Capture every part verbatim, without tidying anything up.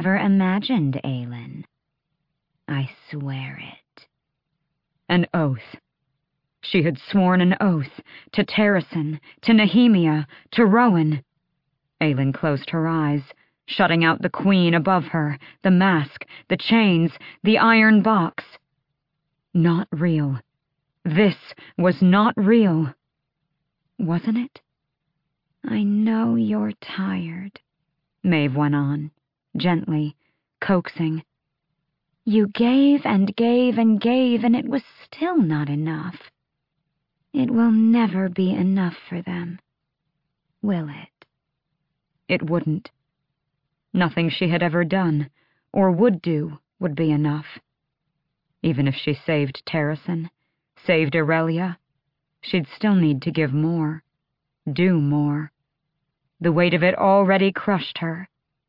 never imagined, Aelin. I swear it. An oath. She had sworn an oath to Terrasen, to Nehemia, to Rowan. Aelin closed her eyes, shutting out the queen above her, the mask, the chains, the iron box. Not real. This was not real. Wasn't it? I know you're tired, Maeve went on, gently, coaxing. You gave and gave and gave, and it was still not enough. It will never be enough for them, will it? It wouldn't. Nothing she had ever done, or would do, would be enough. Even if she saved Terrasen, saved Aurelia, she'd still need to give more, do more. The weight of it already crushed her.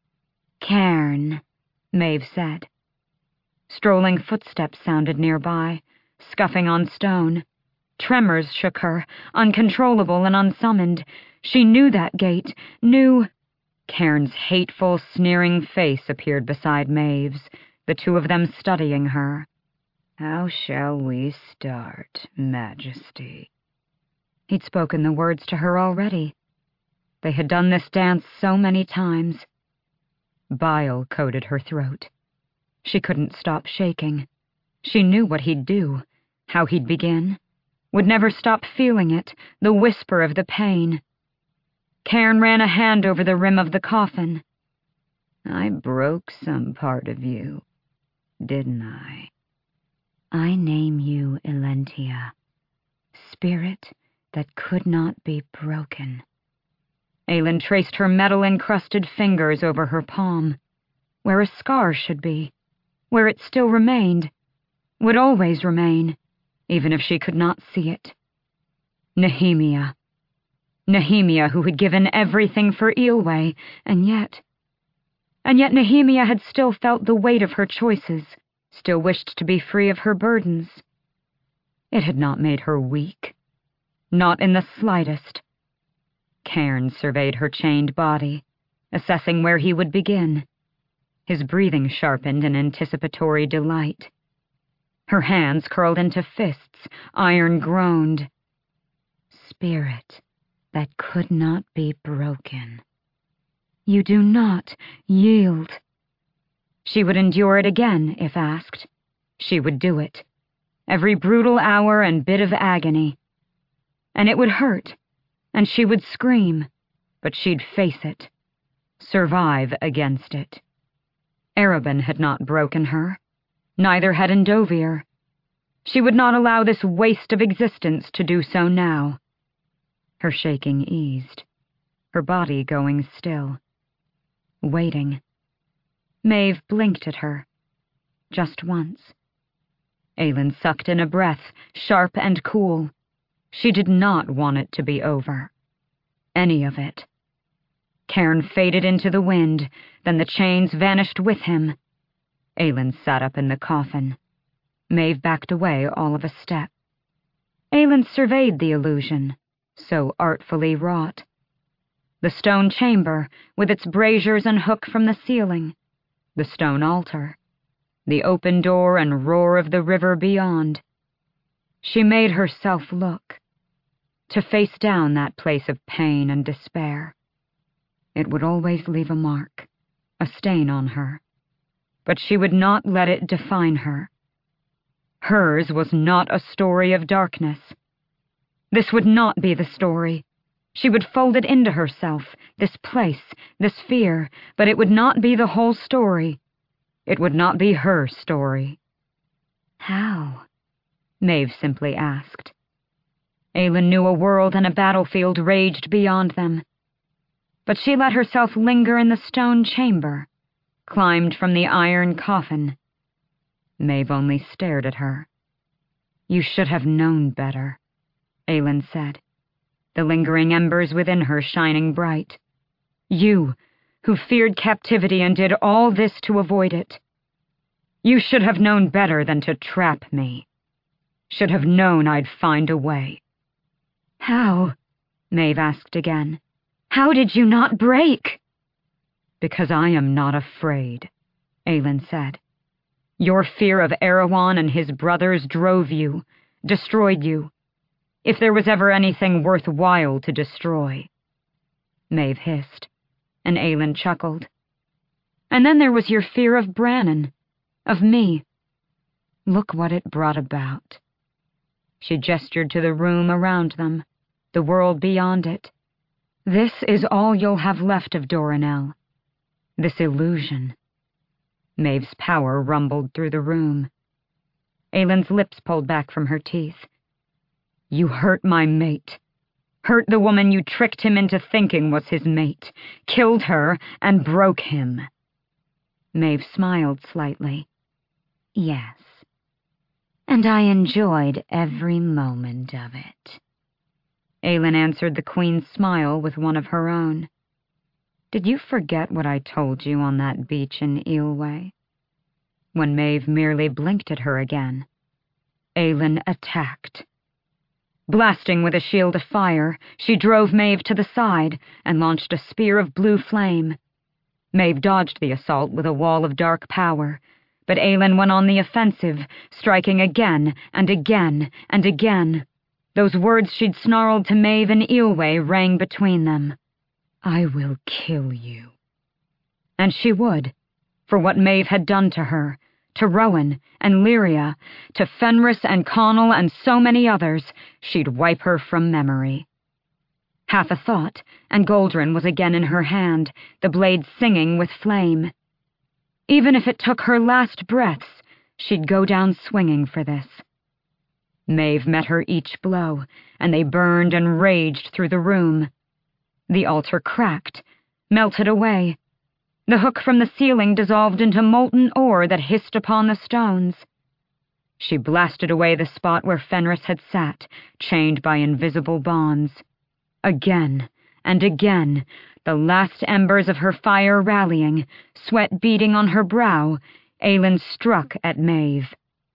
Cairn, Maeve said. Strolling footsteps sounded nearby, scuffing on stone. Tremors shook her, uncontrollable and unsummoned. She knew that gate, knew... Cairn's hateful, sneering face appeared beside Maeve's, the two of them studying her. How shall we start, Majesty? He'd spoken the words to her already. They had done this dance so many times. Bile coated her throat. She couldn't stop shaking. She knew what he'd do, how he'd begin. Would never stop feeling it, the whisper of the pain. Cairn ran a hand over the rim of the coffin. I broke some part of you, didn't I? I name you Elentia, spirit that could not be broken. Aelin traced her metal-encrusted fingers over her palm, where a scar should be, where it still remained, would always remain, even if she could not see it. Nehemia. Nehemia, who had given everything for Eyllwe, and yet... And yet Nehemia had still felt the weight of her choices, still wished to be free of her burdens. It had not made her weak. Not in the slightest. Cairn surveyed her chained body, assessing where he would begin. His breathing sharpened in anticipatory delight. Her hands curled into fists, iron groaned. Spirit that could not be broken. You do not yield. She would endure it again, if asked. She would do it. Every brutal hour and bit of agony. And it would hurt, and she would scream, but she'd face it. Survive against it. Arobynn had not broken her. Neither had Endovier. She would not allow this waste of existence to do so now. Her shaking eased, her body going still. Waiting. Maeve blinked at her. Just once. Aelin sucked in a breath, sharp and cool. She did not want it to be over. Any of it. Cairn faded into the wind, then the chains vanished with him. Aelin sat up in the coffin. Maeve backed away all of a step. Aelin surveyed the illusion, so artfully wrought. The stone chamber, with its braziers and hook from the ceiling. The stone altar. The open door and roar of the river beyond. She made herself look. To face down that place of pain and despair. It would always leave a mark, a stain on her. But she would not let it define her. Hers was not a story of darkness. This would not be the story. She would fold it into herself, this place, this fear, but it would not be the whole story. It would not be her story. How? Maeve simply asked. Aelin knew a world and a battlefield raged beyond them. But she let herself linger in the stone chamber, climbed from the iron coffin. Maeve only stared at her. You should have known better, Aelin said, the lingering embers within her shining bright. You, who feared captivity and did all this to avoid it. You should have known better than to trap me. Should have known I'd find a way. How? Maeve asked again. How did you not break? Because I am not afraid, Aelin said. Your fear of Erewhon and his brothers drove you, destroyed you. If there was ever anything worthwhile to destroy. Maeve hissed, and Aelin chuckled. And then there was your fear of Brannon, of me. Look what it brought about. She gestured to the room around them, the world beyond it. This is all you'll have left of Doranel. This illusion. Maeve's power rumbled through the room. Aelin's lips pulled back from her teeth. You hurt my mate. Hurt the woman you tricked him into thinking was his mate. Killed her and broke him. Maeve smiled slightly. Yes. And I enjoyed every moment of it. Aelin answered the Queen's smile with one of her own. Did you forget what I told you on that beach in Eelway? When Maeve merely blinked at her again, Aelin attacked. Blasting with a shield of fire, she drove Maeve to the side and launched a spear of blue flame. Maeve dodged the assault with a wall of dark power, but Aelin went on the offensive, striking again and again and again. Those words she'd snarled to Maeve in Eelway rang between them. I will kill you. And she would, for what Maeve had done to her, to Rowan and Lyria, to Fenris and Connell and so many others. She'd wipe her from memory. Half a thought, and Goldrin was again in her hand, the blade singing with flame. Even if it took her last breaths, she'd go down swinging for this. Maeve met her each blow, and they burned and raged through the room. The altar cracked, melted away. The hook from the ceiling dissolved into molten ore that hissed upon the stones. She blasted away the spot where Fenris had sat, chained by invisible bonds. Again and again, the last embers of her fire rallying, sweat beading on her brow, Aelin struck at Maeve.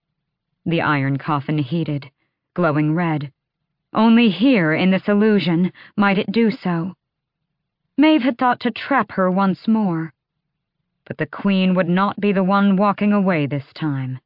The iron coffin heated, glowing red. Only here, in this illusion, might it do so. Maeve had thought to trap her once more. But the Queen would not be the one walking away this time.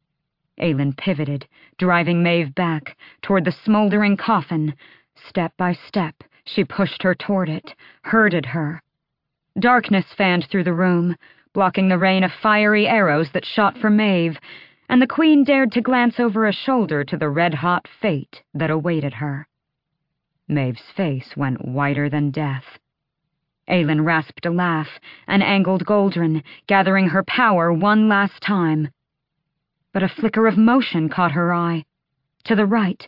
Aelin pivoted, driving Maeve back, toward the smoldering coffin. Step by step, she pushed her toward it, herded her. Darkness fanned through the room, blocking the rain of fiery arrows that shot for Maeve, and the Queen dared to glance over a shoulder to the red-hot fate that awaited her. Maeve's face went whiter than death. Aelin rasped a laugh and angled Goldrin, gathering her power one last time. But a flicker of motion caught her eye. To the right.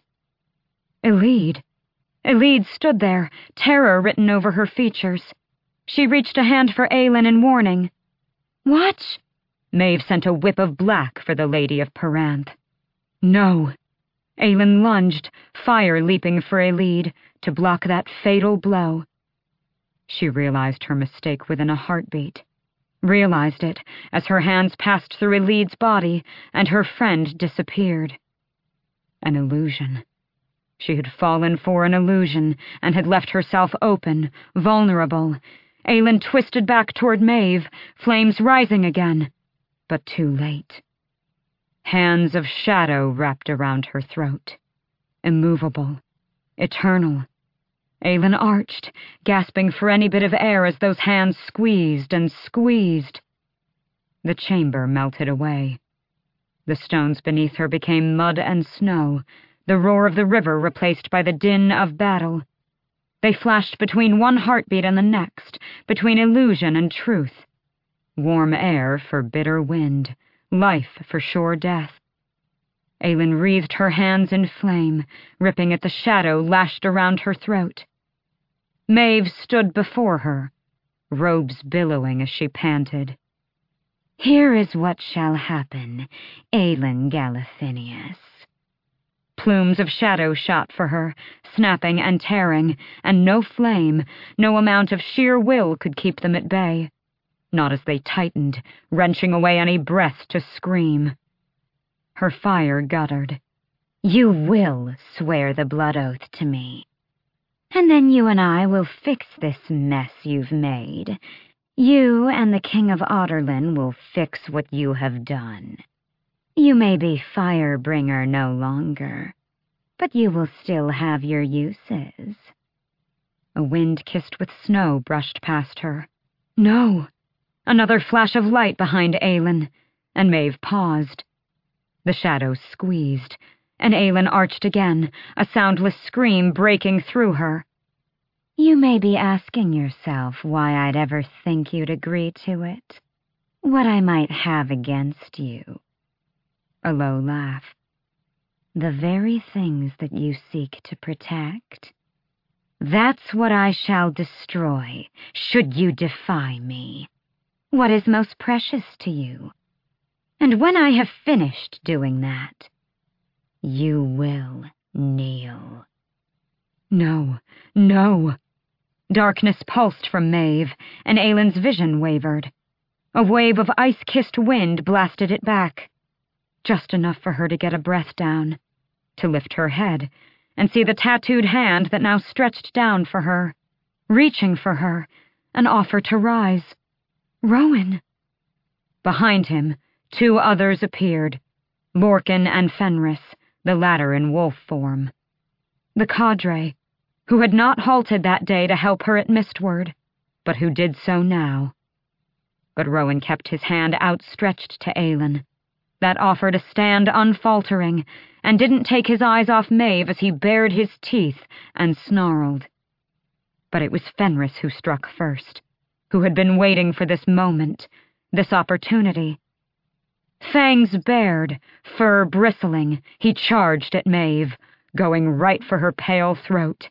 Elide. Elide stood there, terror written over her features. She reached a hand for Aelin in warning. What? Maeve sent a whip of black for the Lady of Peranth. No. Aelin lunged, fire leaping for Elide, to block that fatal blow. She realized her mistake within a heartbeat. Realized it as her hands passed through Elide's body and her friend disappeared. An illusion. She had fallen for an illusion and had left herself open, vulnerable. Aelin twisted back toward Maeve, flames rising again, but too late. Hands of shadow wrapped around her throat. Immovable. Eternal. Aelin arched, gasping for any bit of air as those hands squeezed and squeezed. The chamber melted away. The stones beneath her became mud and snow, the roar of the river replaced by the din of battle. They flashed between one heartbeat and the next, between illusion and truth. Warm air for bitter wind, life for sure death. Aelin wreathed her hands in flame, ripping at the shadow lashed around her throat. Maeve stood before her, robes billowing as she panted. Here is what shall happen, Aelin Galathinius. Plumes of shadow shot for her, snapping and tearing, and no flame, no amount of sheer will could keep them at bay. Not as they tightened, wrenching away any breath to scream. Her fire guttered. You will swear the blood oath to me. And then you and I will fix this mess you've made, You and the King of Otterlin will fix what you have done. You may be Firebringer no longer, but you will still have your uses." A wind kissed with snow brushed past her. No! Another flash of light behind Aelin, and Maeve paused. The shadows squeezed, and Aelin arched again, a soundless scream breaking through her. "You may be asking yourself why I'd ever think you'd agree to it. What I might have against you." A low laugh. "The very things that you seek to protect. That's what I shall destroy, should you defy me. What is most precious to you? And when I have finished doing that, you will kneel." No, no. Darkness pulsed from Maeve, and Aelin's vision wavered. A wave of ice-kissed wind blasted it back. Just enough for her to get a breath down, to lift her head, and see the tattooed hand that now stretched down for her, reaching for her, an offer to rise. Rowan! Behind him, two others appeared, Lorcan and Fenris, the latter in wolf form. The cadre, who had not halted that day to help her at Mistward, but who did so now. But Rowan kept his hand outstretched to Aelin, that offer to stand unfaltering, and didn't take his eyes off Maeve as he bared his teeth and snarled. But it was Fenris who struck first, who had been waiting for this moment, this opportunity. Fangs bared, fur bristling, he charged at Maeve, going right for her pale throat.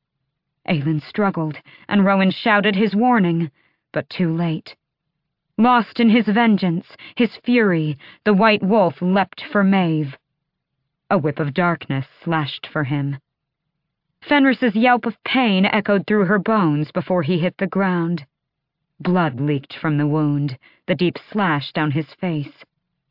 Aelin struggled, and Rowan shouted his warning, but too late. Lost in his vengeance, his fury, the white wolf leapt for Maeve. A whip of darkness slashed for him. Fenris's yelp of pain echoed through her bones before he hit the ground. Blood leaked from the wound, the deep slash down his face.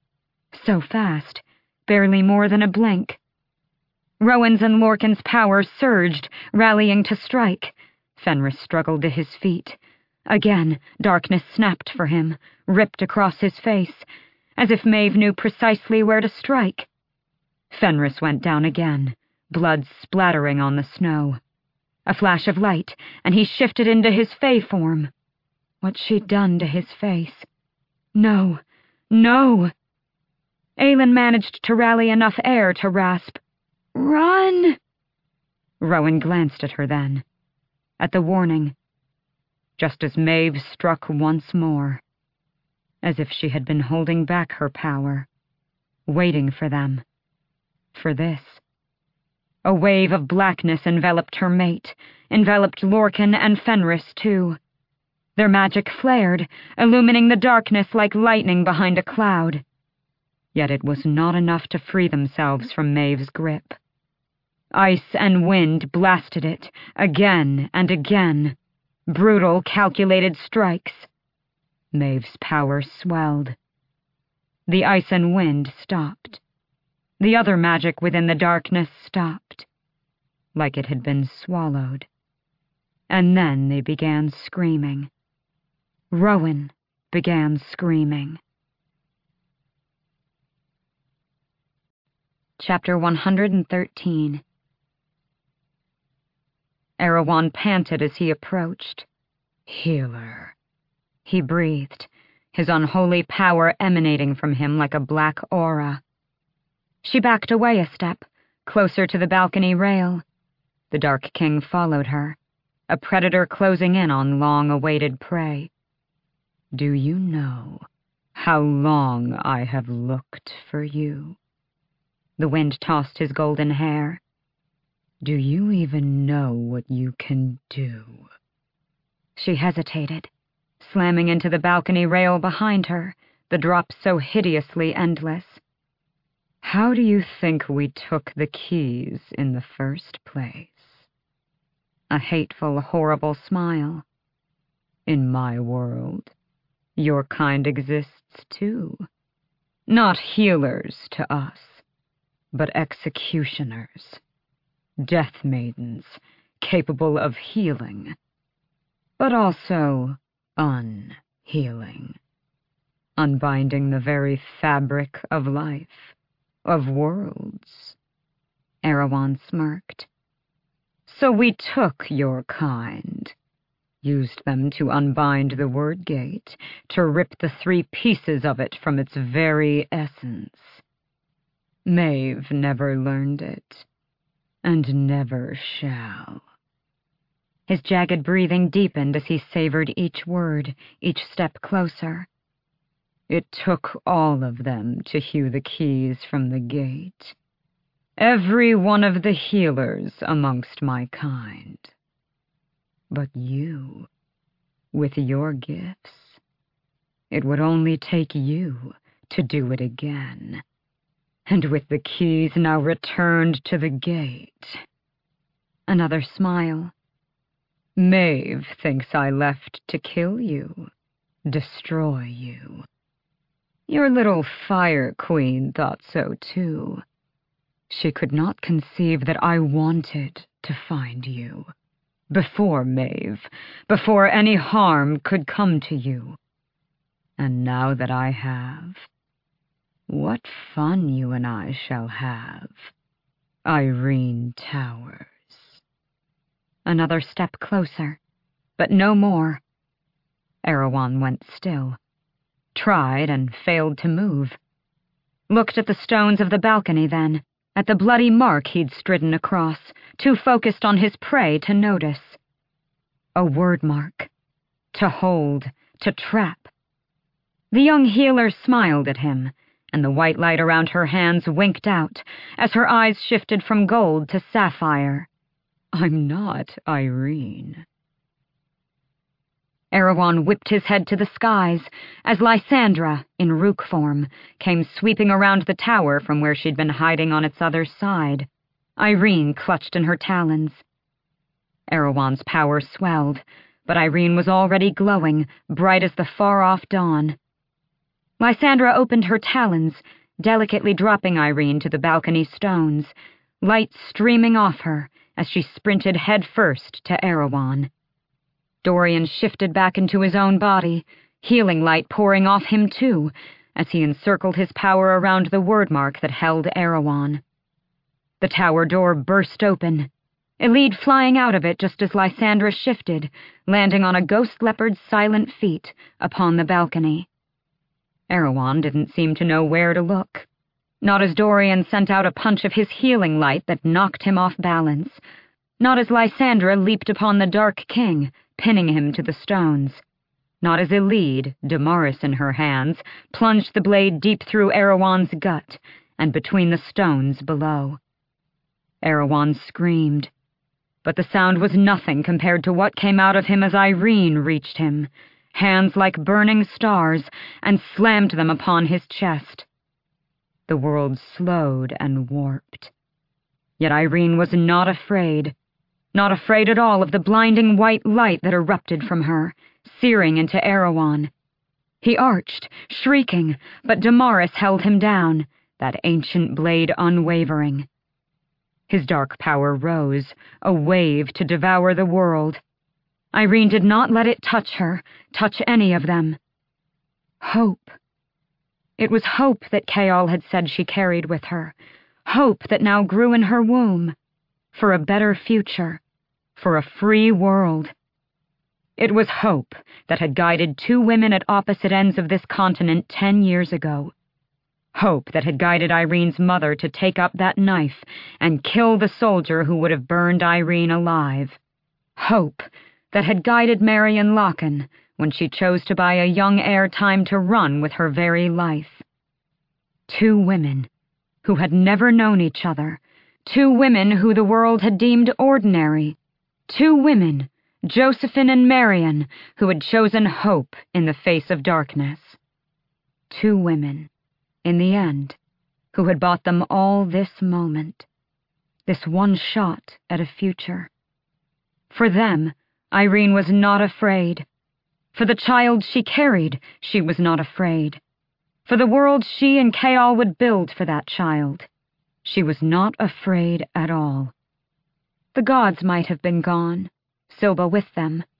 So fast, barely more than a blink. Rowan's and Lorcan's power surged, rallying to strike. Fenris struggled to his feet. Again, darkness snapped for him, ripped across his face, as if Maeve knew precisely where to strike. Fenris went down again, blood splattering on the snow. A flash of light, and he shifted into his Fae form. What she'd done to his face. No, no! Aelin managed to rally enough air to rasp, "Run!" Rowan glanced at her then, at the warning, just as Maeve struck once more, as if she had been holding back her power, waiting for them, for this. A wave of blackness enveloped her mate, enveloped Lorcan and Fenris too. Their magic flared, illumining the darkness like lightning behind a cloud. Yet it was not enough to free themselves from Maeve's grip. Ice and wind blasted it, again and again. Brutal, calculated strikes. Maeve's power swelled. The ice and wind stopped. The other magic within the darkness stopped, like it had been swallowed. And then they began screaming. Rowan began screaming. Chapter one hundred thirteen. Erewhon panted as he approached. "Healer," he breathed, his unholy power emanating from him like a black aura. She backed away a step, closer to the balcony rail. The Dark King followed her, a predator closing in on long-awaited prey. "Do you know how long I have looked for you?" The wind tossed his golden hair. "Do you even know what you can do?" She hesitated, slamming into the balcony rail behind her, the drop so hideously endless. "How do you think we took the keys in the first place?" A hateful, horrible smile. "In my world, your kind exists too. Not healers to us, but executioners. Death maidens, capable of healing, but also unhealing. healing, unbinding the very fabric of life, of worlds. Erewhon smirked. So we took your kind, used them to unbind the word gate, to rip the three pieces of it from its very essence. Maeve never learned it, and never shall. His jagged breathing deepened as he savored each word, each step closer. It took all of them to hew the keys from the gate. Every one of the healers amongst my kind. But you, with your gifts, it would only take you to do it again. And with the keys now returned to the gate. Another smile. Maeve thinks I left to kill you, destroy you. Your little Fire Queen thought so too. She could not conceive that I wanted to find you. Before Maeve, before any harm could come to you. And now that I have, what fun you and I shall have, Yrene Towers. Another step closer, but no more. Erewhon went still, tried and failed to move. Looked at the stones of the balcony then, at the bloody mark he'd stridden across, too focused on his prey to notice. A word mark. To hold, to trap. The young healer smiled at him, and the white light around her hands winked out as her eyes shifted from gold to sapphire. I'm not Yrene. Erewhon whipped his head to the skies as Lysandra, in Rook form, came sweeping around the tower from where she'd been hiding on its other side. Yrene clutched in her talons. Erewhon's power swelled, but Yrene was already glowing, bright as the far-off dawn. Lysandra opened her talons, delicately dropping Yrene to the balcony stones, light streaming off her as she sprinted headfirst to Erewhon. Dorian shifted back into his own body, healing light pouring off him too, as he encircled his power around the word mark that held Erewhon. The tower door burst open, Elide flying out of it just as Lysandra shifted, landing on a ghost leopard's silent feet upon the balcony. Erewhon didn't seem to know where to look, not as Dorian sent out a punch of his healing light that knocked him off balance, not as Lysandra leaped upon the Dark King, pinning him to the stones, not as Elide, Damaris in her hands, plunged the blade deep through Erewhon's gut and between the stones below. Erewhon screamed, but the sound was nothing compared to what came out of him as Yrene reached him, hands like burning stars, and slammed them upon his chest. The world slowed and warped. Yet Yrene was not afraid, not afraid at all of the blinding white light that erupted from her, searing into Erewhon. He arched, shrieking, but Damaris held him down, that ancient blade unwavering. His dark power rose, a wave to devour the world. Yrene did not let it touch her, touch any of them. Hope. It was hope that Chaol had said she carried with her, hope that now grew in her womb, for a better future, for a free world. It was hope that had guided two women at opposite ends of this continent ten years ago. Hope that had guided Irene's mother to take up that knife and kill the soldier who would have burned Yrene alive. Hope that had guided Marian Locken when she chose to buy a young heir time to run with her very life. Two women who had never known each other, two women who the world had deemed ordinary, two women, Josephine and Marian, who had chosen hope in the face of darkness. Two women, in the end, who had bought them all this moment, this one shot at a future. For them, Yrene was not afraid. For the child she carried, she was not afraid. For the world she and Chaol would build for that child, she was not afraid at all. The gods might have been gone, Silba with them,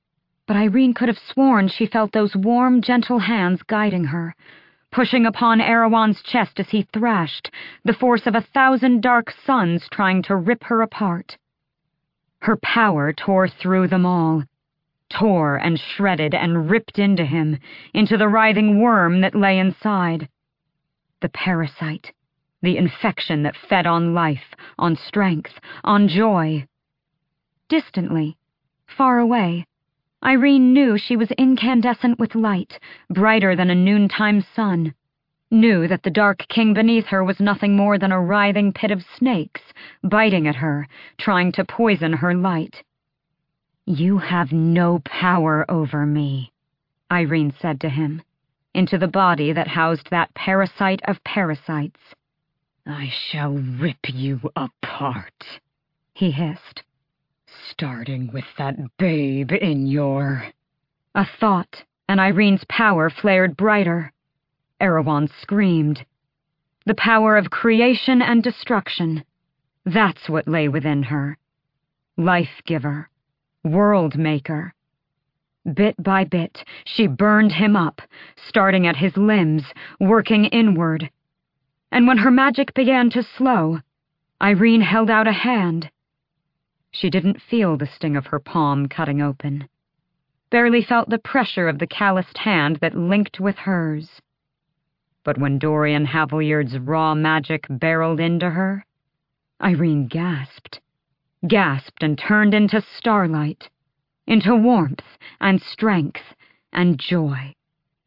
but Irene could have sworn she felt those warm, gentle hands guiding her, pushing upon Erewhon's chest as he thrashed, the force of a thousand dark suns trying to rip her apart. Her power tore through them all, tore and shredded and ripped into him, into the writhing worm that lay inside. The parasite, the infection that fed on life, on strength, on joy. Distantly, far away, Irene knew she was incandescent with light, brighter than a noontime sun, knew that the dark king beneath her was nothing more than a writhing pit of snakes, biting at her, trying to poison her light. "You have no power over me," Irene said to him, into the body that housed that parasite of parasites. "I shall rip you apart," he hissed. "Starting with that babe in your—" A thought, and Irene's power flared brighter. Erewhon screamed. The power of creation and destruction. That's what lay within her. Life-giver. World-maker. Bit by bit, she burned him up, starting at his limbs, working inward. And when her magic began to slow, Irene held out a hand. She didn't feel the sting of her palm cutting open, barely felt the pressure of the calloused hand that linked with hers. But when Dorian Haviljard's raw magic barreled into her, Irene gasped, gasped and turned into starlight, into warmth and strength and joy.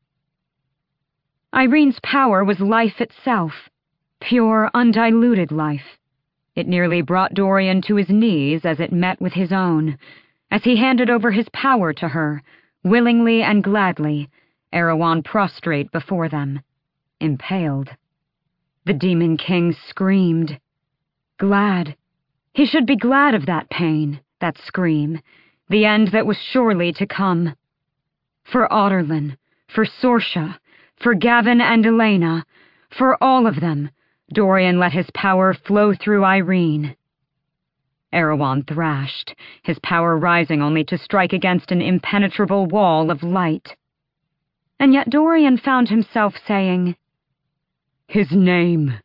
Irene's power was life itself, pure, undiluted life. It nearly brought Dorian to his knees as it met with his own, as he handed over his power to her, willingly and gladly, Erewhon prostrate before them, impaled. The Demon King screamed. Glad. He should be glad of that pain, that scream, the end that was surely to come. For Adarlan, for Sorsha, for Gavin and Elena, for all of them, Dorian let his power flow through Irene. Erewhon thrashed, his power rising only to strike against an impenetrable wall of light. And yet Dorian found himself saying, "His name."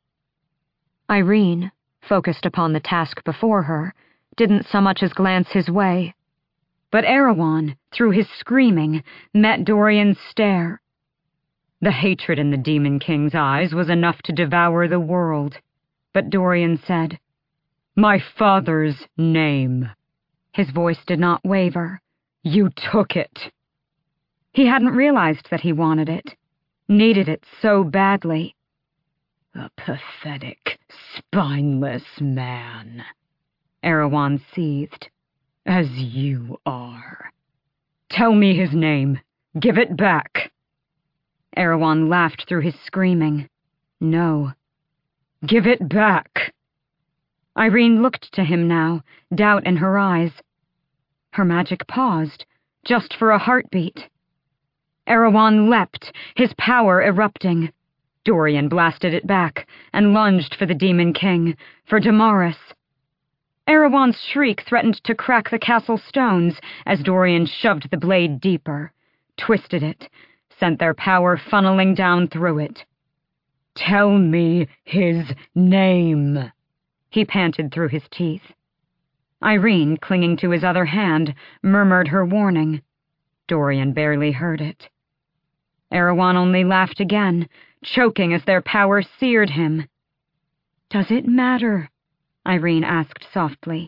Irene, focused upon the task before her, didn't so much as glance his way. But Erewhon, through his screaming, met Dorian's stare. The hatred in the Demon King's eyes was enough to devour the world, but Dorian said, "My father's name." His voice did not waver. "You took it." He hadn't realized that he wanted it, needed it so badly. "A pathetic, spineless man," Erewhon seethed, "as you are. Tell me his name. Give it back." Erewhon laughed through his screaming. "No. Give it back." Irene looked to him now, doubt in her eyes. Her magic paused, just for a heartbeat. Erewhon leapt, his power erupting. Dorian blasted it back, and lunged for the Demon King, for Damaris. Erewhon's shriek threatened to crack the castle stones as Dorian shoved the blade deeper, twisted it, sent their power funneling down through it. "Tell me his name," he panted through his teeth. Irene, clinging to his other hand, murmured her warning. Dorian barely heard it. Erewhon only laughed again, choking as their power seared him. "Does it matter?" Irene asked softly.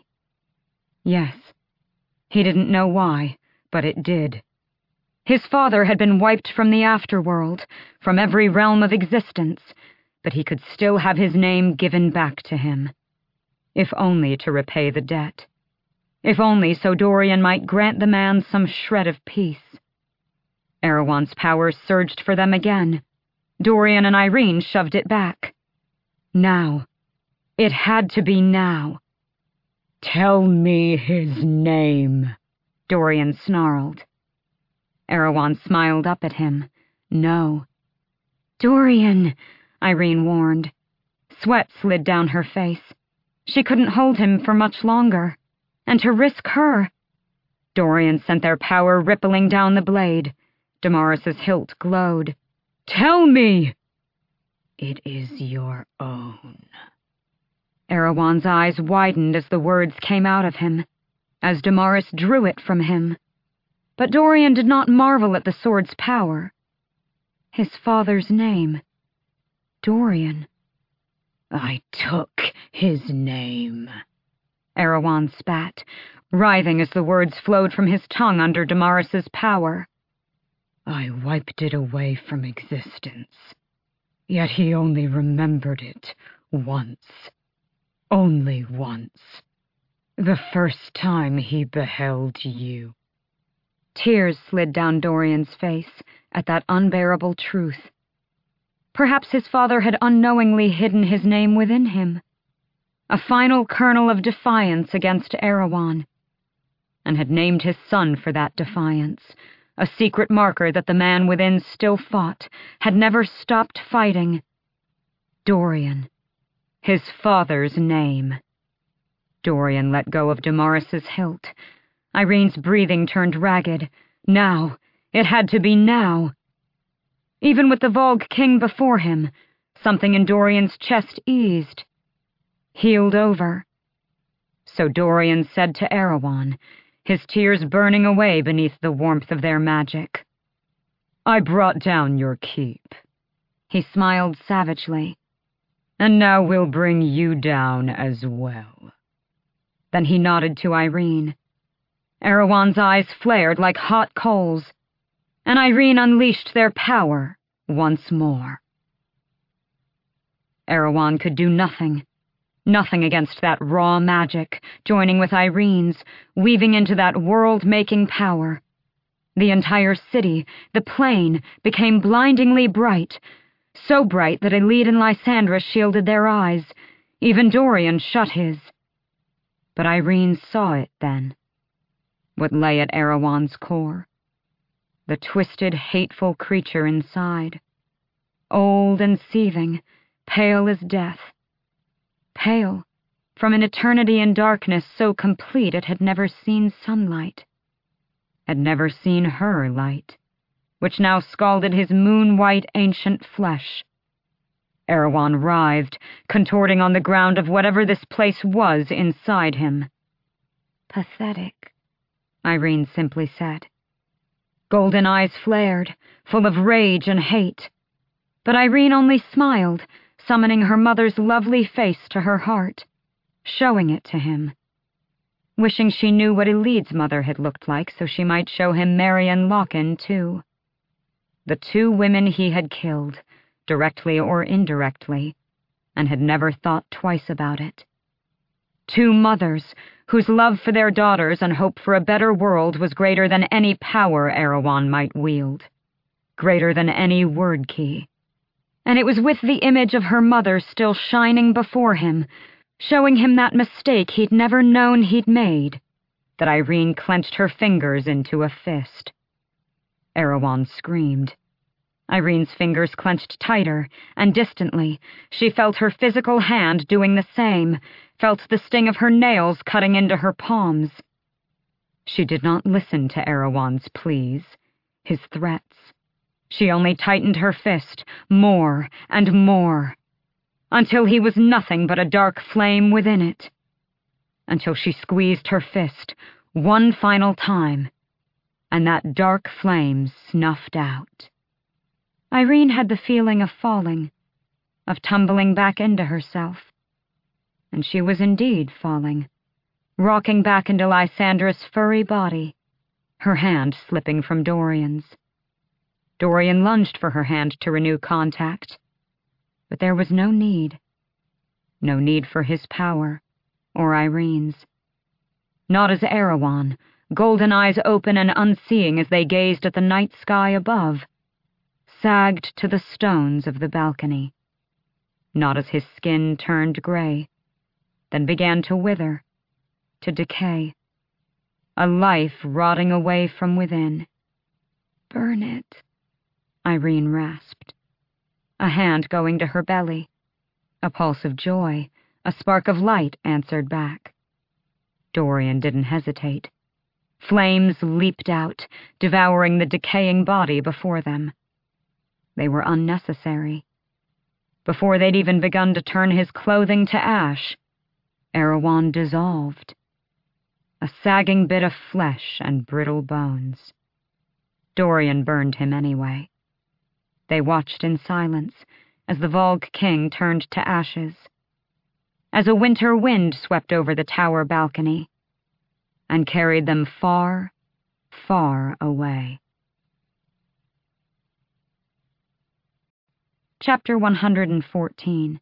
Yes. He didn't know why, but it did. His father had been wiped from the afterworld, from every realm of existence, but he could still have his name given back to him. If only to repay the debt. If only so Dorian might grant the man some shred of peace. Erewhon's power surged for them again. Dorian and Irene shoved it back. Now. It had to be now. "Tell me his name," Dorian snarled. Erewhon smiled up at him. No. "Dorian," Irene warned. Sweat slid down her face. She couldn't hold him for much longer. And to risk her... Dorian sent their power rippling down the blade. Damaris's hilt glowed. "Tell me!" "It is your own." Erewhon's eyes widened as the words came out of him, as Damaris drew it from him. But Dorian did not marvel at the sword's power. His father's name. Dorian. "I took his name," Erewhon spat, writhing as the words flowed from his tongue under Damaris's power. "I wiped it away from existence. Yet he only remembered it once. Only once. The first time he beheld you." Tears slid down Dorian's face at that unbearable truth. Perhaps his father had unknowingly hidden his name within him, a final kernel of defiance against Erewhon, and had named his son for that defiance, a secret marker that the man within still fought, had never stopped fighting. Dorian. His father's name. Dorian let go of Damaris's hilt. Irene's breathing turned ragged. Now. It had to be now. Even with the Vogue King before him, something in Dorian's chest eased, healed over. So Dorian said to Erewhon, his tears burning away beneath the warmth of their magic. "I brought down your keep." He smiled savagely. "And now we'll bring you down as well." Then he nodded to Irene. Erewhon's eyes flared like hot coals, and Irene unleashed their power once more. Erewhon could do nothing. Nothing against that raw magic, joining with Irene's, weaving into that world-making power. The entire city, the plain, became blindingly bright, so bright that Elide and Lysandra shielded their eyes. Even Dorian shut his. But Irene saw it then, what lay at Erewhon's core. The twisted, hateful creature inside, old and seething, pale as death. Pale, from an eternity in darkness so complete it had never seen sunlight, had never seen her light, which now scalded his moon-white ancient flesh. Erewhon writhed, contorting on the ground of whatever this place was inside him. "Pathetic," Irene simply said. Golden eyes flared, full of rage and hate. But Irene only smiled, summoning her mother's lovely face to her heart, showing it to him. Wishing she knew what Elide's mother had looked like so she might show him Marian Lochan, too. The two women he had killed, directly or indirectly, and had never thought twice about it. Two mothers whose love for their daughters and hope for a better world was greater than any power Erewhon might wield, greater than any word key. And it was with the image of her mother still shining before him, showing him that mistake he'd never known he'd made, that Irene clenched her fingers into a fist. Erewhon screamed. Irene's fingers clenched tighter, and distantly, she felt her physical hand doing the same, felt the sting of her nails cutting into her palms. She did not listen to Erewhon's pleas, his threats. She only tightened her fist, more and more, until he was nothing but a dark flame within it. Until she squeezed her fist, one final time, and that dark flame snuffed out. Irene had the feeling of falling, of tumbling back into herself. And she was indeed falling, rocking back into Lysandra's furry body, her hand slipping from Dorian's. Dorian lunged for her hand to renew contact, but there was no need. No need for his power, or Irene's. Not as Erewhon, golden eyes open and unseeing as they gazed at the night sky above, sagged to the stones of the balcony. Not as his skin turned gray, then began to wither, to decay. A life rotting away from within. "Burn it," Irene rasped. A hand going to her belly. A pulse of joy, a spark of light answered back. Dorian didn't hesitate. Flames leaped out, devouring the decaying body before them. They were unnecessary. Before they'd even begun to turn his clothing to ash, Erewhon dissolved. A sagging bit of flesh and brittle bones. Dorian burned him anyway. They watched in silence as the Volg king turned to ashes, as a winter wind swept over the tower balcony and carried them far, far away. Chapter one hundred fourteen.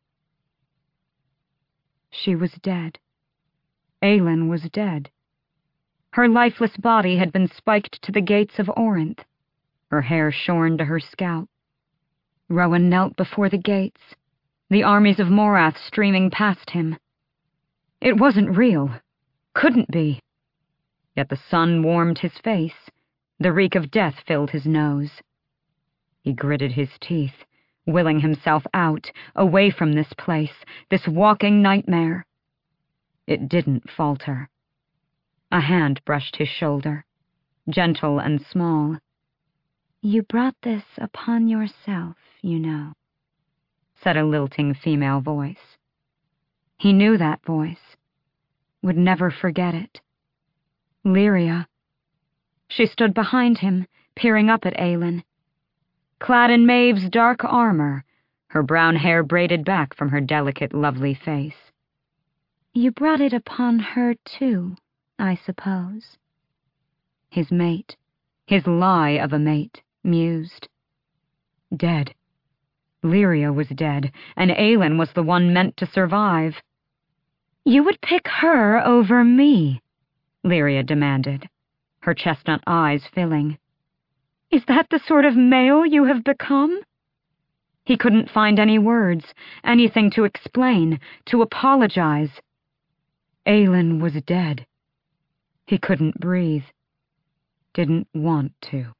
She was dead. Aelin was dead. Her lifeless body had been spiked to the gates of Orinth, her hair shorn to her scalp. Rowan knelt before the gates, the armies of Morath streaming past him. It wasn't real. Couldn't be. Yet the sun warmed his face, the reek of death filled his nose. He gritted his teeth, willing himself out, away from this place, this walking nightmare. It didn't falter. A hand brushed his shoulder, gentle and small. "You brought this upon yourself, you know," said a lilting female voice. He knew that voice, would never forget it. Lyria. She stood behind him, peering up at Aelin. Clad in Maeve's dark armor, her brown hair braided back from her delicate, lovely face. "You brought it upon her, too, I suppose." His mate, his lie of a mate, mused. Dead. Lyria was dead, and Aelin was the one meant to survive. "You would pick her over me?" Lyria demanded, her chestnut eyes filling. "Is that the sort of male you have become?" He couldn't find any words, anything to explain, to apologize. Aelin was dead. He couldn't breathe. Didn't want to.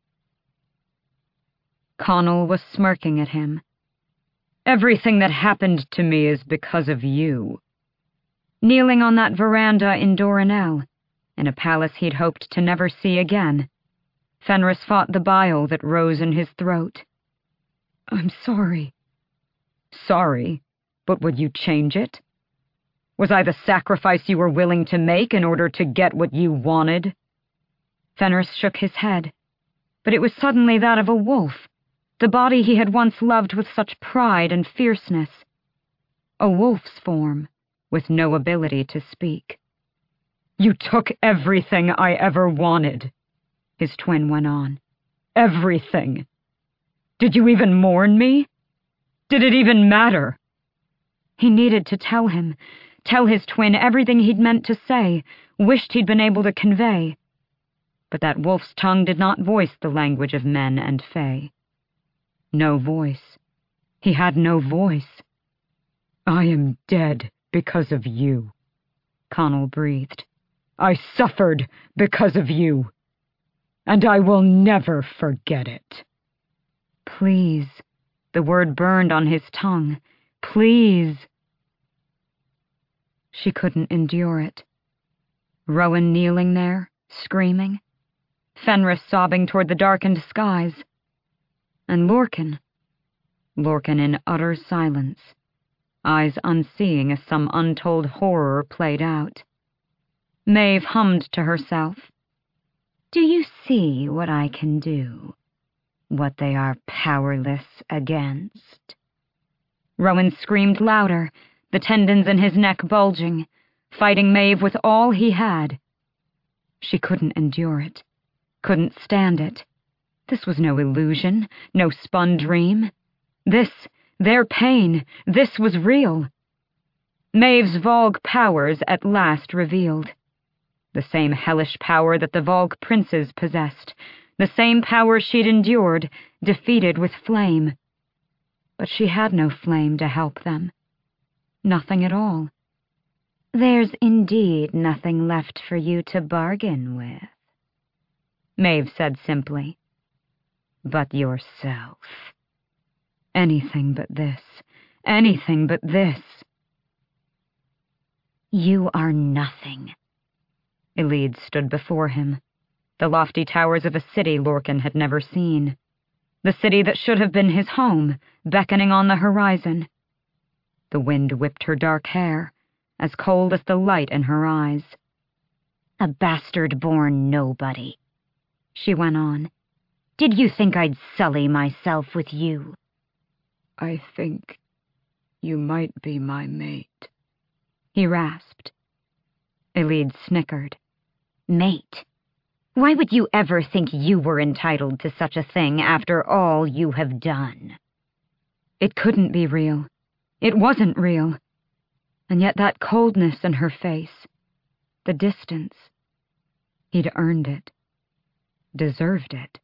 Connell was smirking at him. "Everything that happened to me is because of you." Kneeling on that veranda in Doranel, in a palace he'd hoped to never see again, Fenris fought the bile that rose in his throat. "I'm sorry." Sorry? But would you change it? Was I the sacrifice you were willing to make in order to get what you wanted? Fenris shook his head, but it was suddenly that of a wolf, the body he had once loved with such pride and fierceness. A wolf's form, with no ability to speak. "You took everything I ever wanted," his twin went on. "Everything. Did you even mourn me? Did it even matter?" He needed to tell him, tell his twin everything he'd meant to say, wished he'd been able to convey. But that wolf's tongue did not voice the language of men and fae. No voice. He had no voice. "I am dead because of you," Connell breathed. "I suffered because of you, and I will never forget it." Please. The word burned on his tongue. Please. She couldn't endure it. Rowan kneeling there, screaming. Fenris sobbing toward the darkened skies. And Lorcan. Lorcan in utter silence, eyes unseeing as some untold horror played out. Maeve hummed to herself. "Do you see what I can do? What they are powerless against?" Rowan screamed louder, the tendons in his neck bulging, fighting Maeve with all he had. She couldn't endure it, couldn't stand it. This was no illusion, no spun dream. This, their pain, this was real. Maeve's Volg powers at last revealed. The same hellish power that the Volg princes possessed, the same power she'd endured, defeated with flame. But she had no flame to help them. Nothing at all. "There's indeed nothing left for you to bargain with," Maeve said simply. "But yourself. Anything but this. Anything but this." "You are nothing. Elide stood before him, the lofty towers of a city Lorcan had never seen, the city that should have been his home, beckoning on the horizon. The wind whipped her dark hair, as cold as the light in her eyes. "A bastard-born nobody," she went on. "Did you think I'd sully myself with you?" "I think you might be my mate," he rasped. Elide snickered. "Mate? Why would you ever think you were entitled to such a thing after all you have done?" It couldn't be real. It wasn't real. And yet that coldness in her face, the distance, he'd earned it, deserved it.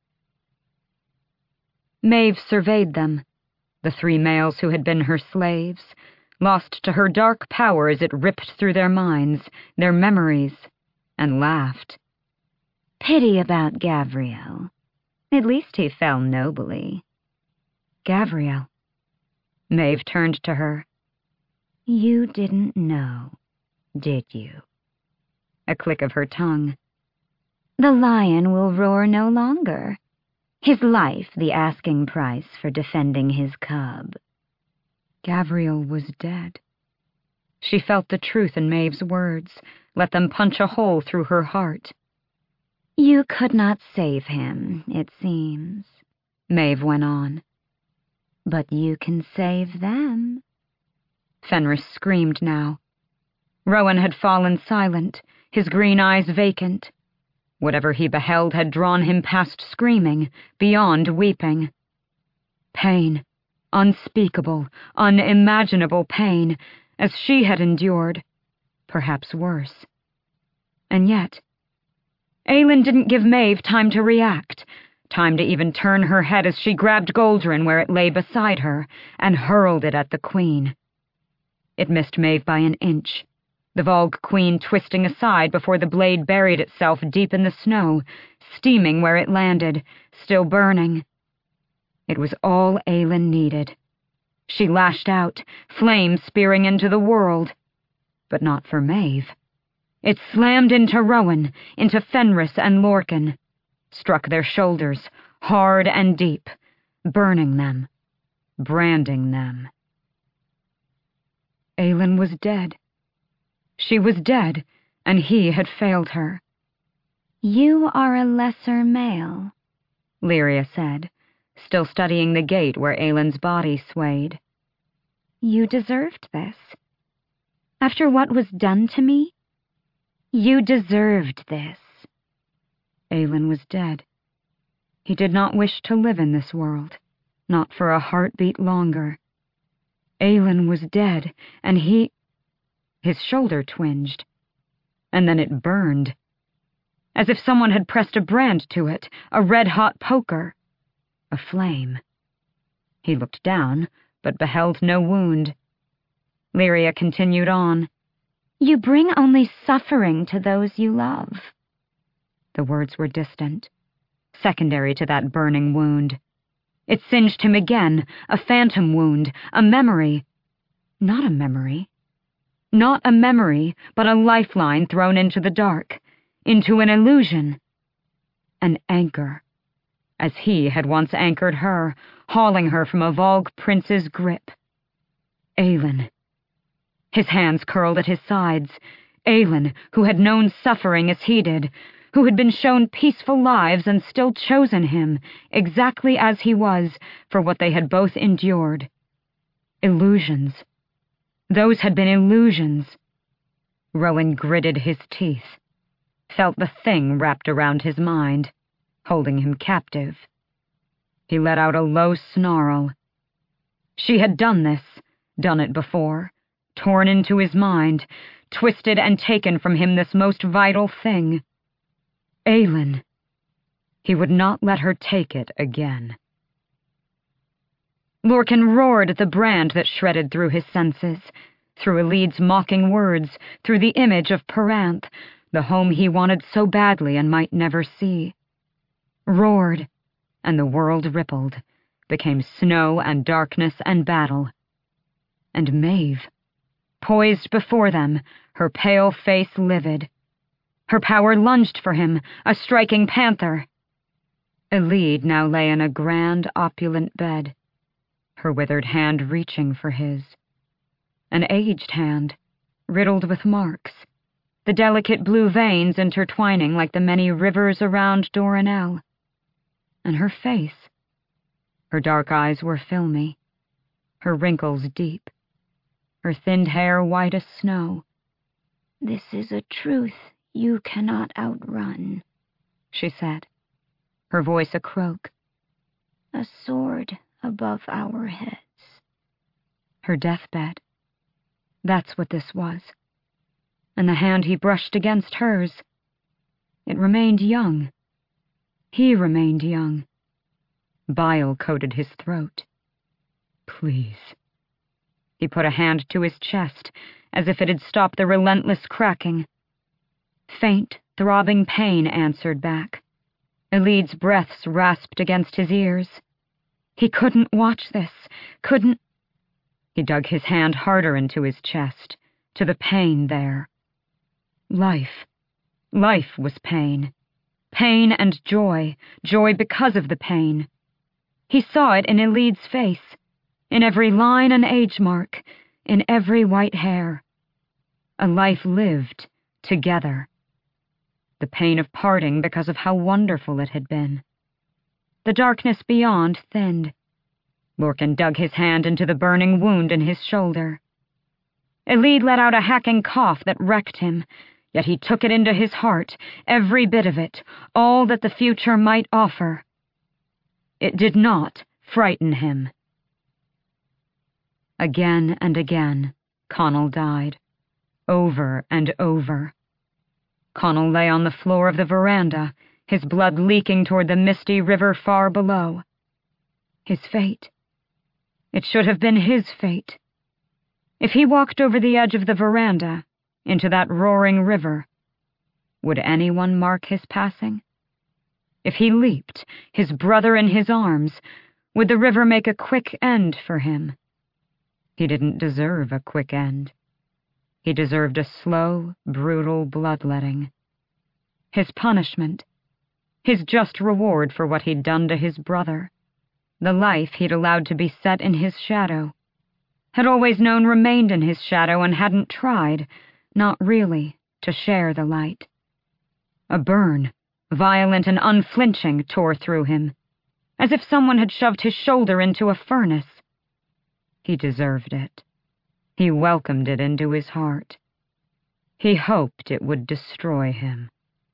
Maeve surveyed them, the three males who had been her slaves, lost to her dark power as it ripped through their minds, their memories, and laughed. "Pity about Gavriel. At least he fell nobly." "Gavriel?" Maeve turned to her. "You didn't know, did you?" A click of her tongue. "The lion will roar no longer. His life the asking price for defending his cub." Gavriel was dead. She felt the truth in Maeve's words, let them punch a hole through her heart. "You could not save him, it seems," Maeve went on. "But you can save them." Fenris screamed now. Rowan had fallen silent, his green eyes vacant. Whatever he beheld had drawn him past screaming, beyond weeping. Pain, unspeakable, unimaginable pain, as she had endured, perhaps worse. And yet, Aelin didn't give Maeve time to react, time to even turn her head as she grabbed Goldrin where it lay beside her and hurled it at the Queen. It missed Maeve by an inch, the Volg Queen twisting aside before the blade buried itself deep in the snow, steaming where it landed, still burning. It was all Aelin needed. She lashed out, flames spearing into the world, but not for Maeve. It slammed into Rowan, into Fenris and Lorcan, struck their shoulders, hard and deep, burning them, branding them. Aelin was dead. She was dead, and he had failed her. "You are a lesser male," Lyria said, still studying the gate where Aelin's body swayed. "You deserved this. After what was done to me, you deserved this." Aelin was dead. He did not wish to live in this world, not for a heartbeat longer. Aelin was dead, and he... His shoulder twinged, and then it burned, as if someone had pressed a brand to it, a red-hot poker, a flame. He looked down, but beheld no wound. Lyria continued on. "You bring only suffering to those you love." The words were distant, secondary to that burning wound. It singed him again, a phantom wound, a memory. Not a memory. Not a memory, but a lifeline thrown into the dark, into an illusion. An anchor, as he had once anchored her, hauling her from a Volg prince's grip. Aelin. His hands curled at his sides. Aelin, who had known suffering as he did, who had been shown peaceful lives and still chosen him, exactly as he was, for what they had both endured. Illusions. Those had been illusions. Rowan gritted his teeth, felt the thing wrapped around his mind, holding him captive. He let out a low snarl. She had done this, done it before, torn into his mind, twisted and taken from him this most vital thing. Aelin. He would not let her take it again. Lorcan roared at the brand that shredded through his senses, through Elide's mocking words, through the image of Peranth, the home he wanted so badly and might never see. Roared, and the world rippled, became snow and darkness and battle. And Maeve, poised before them, her pale face livid, Her power lunged for him, a striking panther. Elide now lay in a grand, opulent bed, her withered hand reaching for his. An aged hand, riddled with marks, the delicate blue veins intertwining like the many rivers around Doranel. And her face. Her dark eyes were filmy, her wrinkles deep, her thinned hair white as snow. "This is a truth you cannot outrun," she said, her voice a croak. "A sword above our heads." Her deathbed. That's what this was. And the hand he brushed against hers. It remained young. He remained young. Bile coated his throat. Please. He put a hand to his chest, as if it had stopped the relentless cracking. Faint, throbbing pain answered back. Elide's breaths rasped against his ears. He couldn't watch this, couldn't... He dug his hand harder into his chest, to the pain there. Life. Life was pain. Pain and joy, joy because of the pain. He saw it in Elide's face, in every line and age mark, in every white hair. A life lived together. The pain of parting because of how wonderful it had been. The darkness beyond thinned. Lorcan dug his hand into the burning wound in his shoulder. Elide let out a hacking cough that wrecked him, yet he took it into his heart, every bit of it, all that the future might offer. It did not frighten him. Again and again, Connell died. Over and over. Connell lay on the floor of the veranda, his blood leaking toward the misty river far below. His fate. It should have been his fate. If he walked over the edge of the veranda, into that roaring river, would anyone mark his passing? If he leaped, his brother in his arms, would the river make a quick end for him? He didn't deserve a quick end. He deserved a slow, brutal bloodletting. His punishment, his just reward for what he'd done to his brother, the life he'd allowed to be set in his shadow, had always known remained in his shadow and hadn't tried, not really, to share the light. A burn, violent and unflinching, tore through him, as if someone had shoved his shoulder into a furnace. He deserved it. He welcomed it into his heart. He hoped it would destroy him.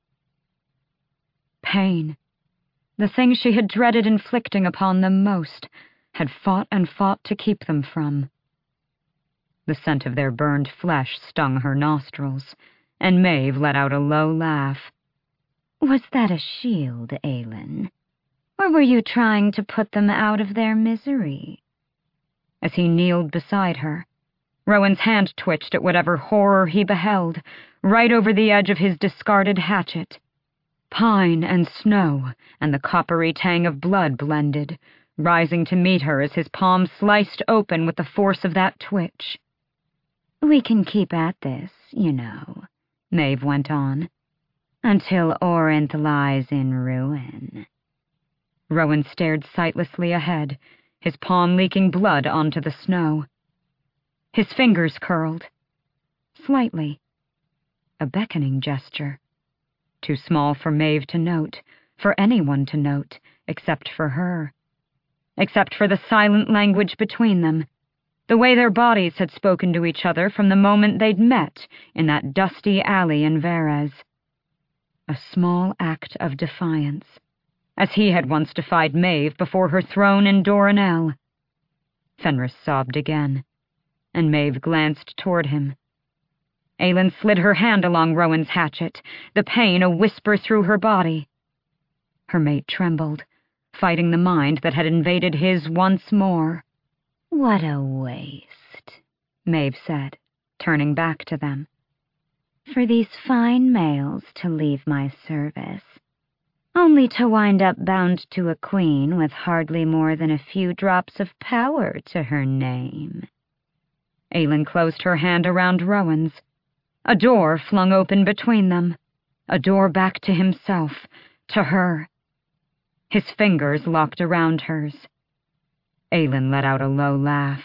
Pain, the thing she had dreaded inflicting upon them most, had fought and fought to keep them from. The scent of their burned flesh stung her nostrils, and Maeve let out a low laugh. "Was that a shield, Aelin? Or were you trying to put them out of their misery?" As he kneeled beside her, Rowan's hand twitched at whatever horror he beheld, right over the edge of his discarded hatchet. Pine and snow and the coppery tang of blood blended, rising to meet her as his palm sliced open with the force of that twitch. "We can keep at this, you know," Maeve went on, "until Orinth lies in ruin." Rowan stared sightlessly ahead, his palm leaking blood onto the snow. His fingers curled. Slightly. A beckoning gesture. Too small for Maeve to note, for anyone to note, except for her. Except for the silent language between them, the way their bodies had spoken to each other from the moment they'd met in that dusty alley in Varez. A small act of defiance, as he had once defied Maeve before her throne in Doranel. Fenris sobbed again, and Maeve glanced toward him. Aelin slid her hand along Rowan's hatchet, the pain a whisper through her body. Her mate trembled, fighting the mind that had invaded his once more. "What a waste," Maeve said, turning back to them. "For these fine males to leave my service, only to wind up bound to a queen with hardly more than a few drops of power to her name." Aelin closed her hand around Rowan's. A door flung open between them. a door back to himself, to her. His fingers locked around hers. Aelin let out a low laugh.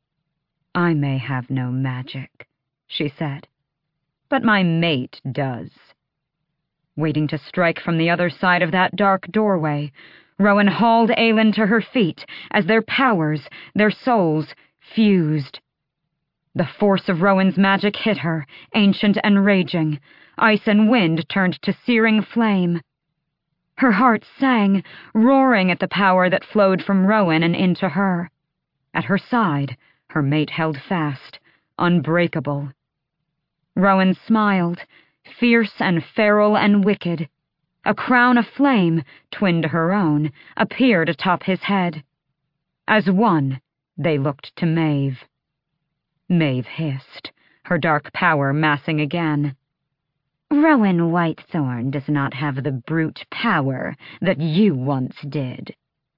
"I may have no magic," she said, "but my mate does." Waiting to strike from the other side of that dark doorway, Rowan hauled Aelin to her feet as their powers, their souls, fused. The force of Rowan's magic hit her, ancient and raging. Ice and wind turned to searing flame. Her heart sang, roaring at the power that flowed from Rowan and into her. At her side, her mate held fast, unbreakable. Rowan smiled, fierce and feral and wicked. A crown of flame, twin to her own, appeared atop his head. As one, they looked to Maeve. Maeve hissed, her dark power massing again. "Rowan Whitethorn does not have the brute power that you once did."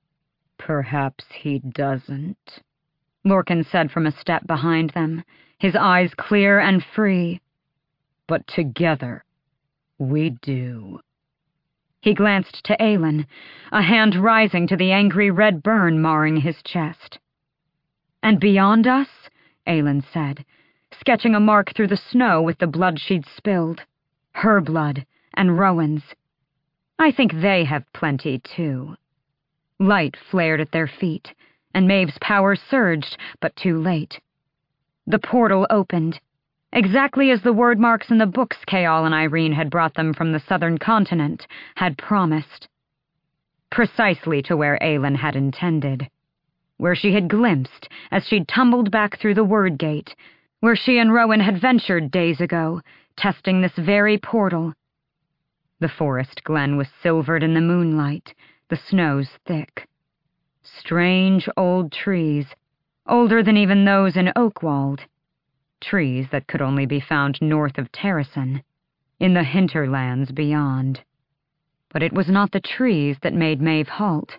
"Perhaps he doesn't," Lorcan said from a step behind them, his eyes clear and free. "But together, we do." He glanced to Aelin, a hand rising to the angry red burn marring his chest. "And beyond us," Aelin said, sketching a mark through the snow with the blood she'd spilled. Her blood, and Rowan's. "I think they have plenty, too." Light flared at their feet, and Maeve's power surged, but too late. The portal opened, exactly as the word marks in the books Chaol and Irene had brought them from the southern continent had promised. Precisely to where Aelin had intended. Where she had glimpsed as she'd tumbled back through the word gate, where she and Rowan had ventured days ago, testing this very portal. The forest glen was silvered in the moonlight, the snows thick. Strange old trees, older than even those in Oakwald. Trees that could only be found north of Terrasen, in the hinterlands beyond. But it was not the trees that made Maeve halt.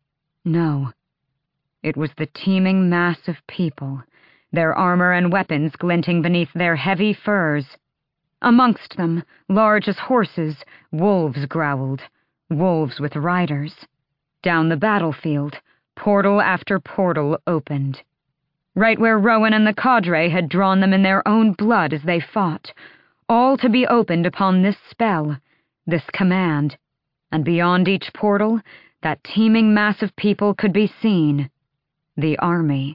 No, it was the teeming mass of people, their armor and weapons glinting beneath their heavy furs. Amongst them, large as horses, wolves growled, wolves with riders. Down the battlefield, portal after portal opened. Right where Rowan and the cadre had drawn them in their own blood as they fought, all to be opened upon this spell, this command, and beyond each portal, that teeming mass of people could be seen. The army.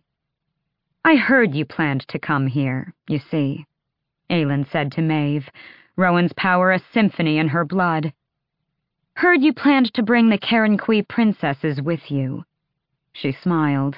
"I heard you planned to come here, you see," Aelin said to Maeve, Rowan's power a symphony in her blood. "Heard you planned to bring the Caranqui princesses with you." She smiled.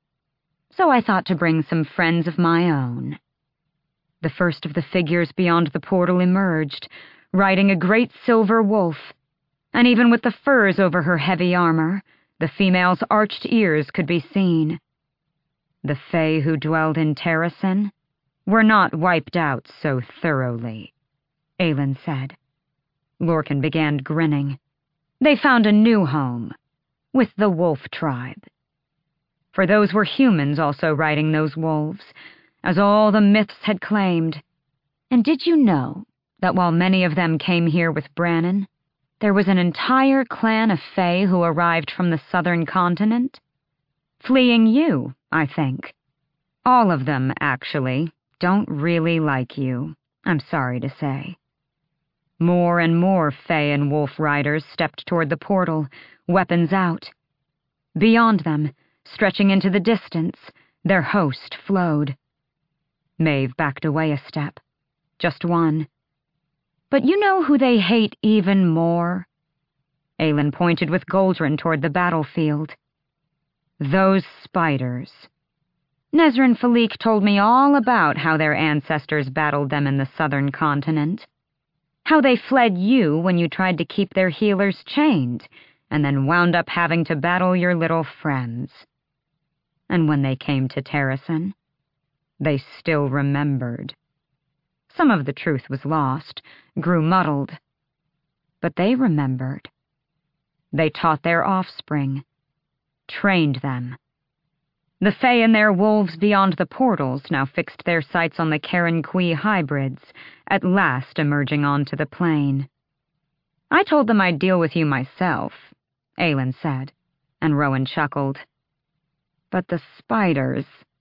"So I thought to bring some friends of my own." The first of the figures beyond the portal emerged, riding a great silver wolf, and even with the furs over her heavy armor, the female's arched ears could be seen. The Fae who dwelled in Terrasen were not wiped out so thoroughly, Aelin said. Lorcan began grinning. They found a new home, with the wolf tribe. For those were humans also riding those wolves, as all the myths had claimed. And did you know that while many of them came here with Brannon, there was an entire clan of Fae who arrived from the southern continent? Fleeing you, I think. All of them, actually, don't really like you, I'm sorry to say. More and more Fae and wolf riders stepped toward the portal, weapons out. Beyond them, stretching into the distance, their host flowed. Maeve backed away a step. Just one. But you know who they hate even more? Aelin pointed with Goldrin toward the battlefield. Those spiders. Nezrin Philique told me all about how their ancestors battled them in the southern continent. How they fled you when you tried to keep their healers chained, and then wound up having to battle your little friends. And when they came to Terrasen, they still remembered. Some of the truth was lost, grew muddled. But they remembered. They taught their offspring, trained them. The Fae and their wolves beyond the portals now fixed their sights on the Caranqui hybrids, at last emerging onto the plain. I told them I'd deal with you myself, Aelin said, and Rowan chuckled. But the spiders...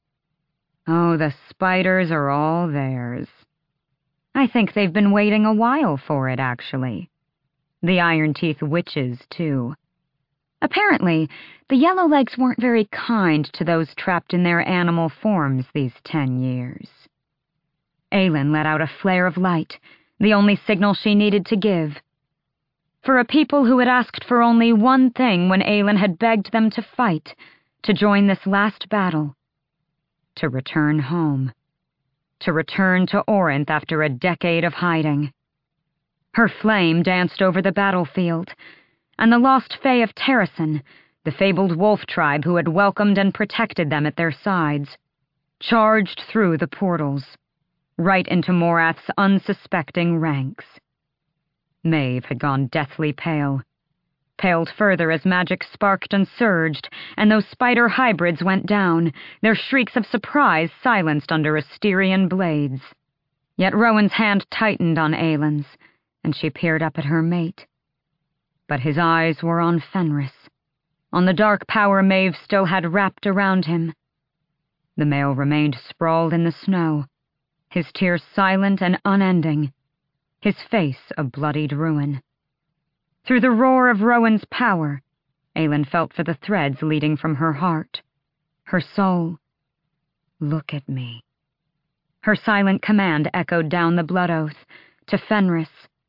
Oh, the spiders are all theirs. I think they've been waiting a while for it, actually. The Iron-Teeth witches, too. Apparently, the Yellowlegs weren't very kind to those trapped in their animal forms these ten years. Aelin let out a flare of light, the only signal she needed to give. For a people who had asked for only one thing when Aelin had begged them to fight, to join this last battle. To return home. To return to Orinth after a decade of hiding. Her flame danced over the battlefield, and the lost Fae of Terrasen, the fabled wolf tribe who had welcomed and protected them at their sides, charged through the portals, right into Morath's unsuspecting ranks. Maeve had gone deathly pale, paled further as magic sparked and surged, and those spider hybrids went down, their shrieks of surprise silenced under Asterian blades. Yet Rowan's hand tightened on Aelin's, and she peered up at her mate. But his eyes were on Fenris, on the dark power Maeve still had wrapped around him. The male remained sprawled in the snow, his tears silent and unending, his face a bloodied ruin. Through the roar of Rowan's power, Aelin felt for the threads leading from her heart, her soul. Look at me. Her silent command echoed down the blood oath, to Fenris.